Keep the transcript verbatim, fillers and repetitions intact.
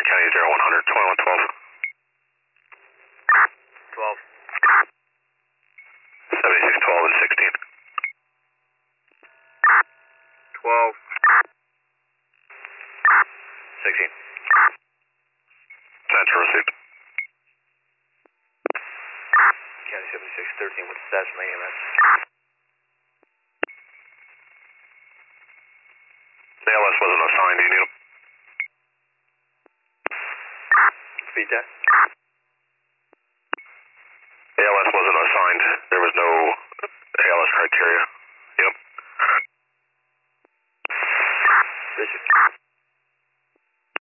County zero one hundred, twenty-one twelve. twelve. seventy-six twelve and sixteen. twelve. sixteen. Transfer received. County seventy-six thirteen, what's the status from A M S? The A L S wasn't assigned, do you need them? Repeat that. A L S wasn't assigned. There was no A L S criteria.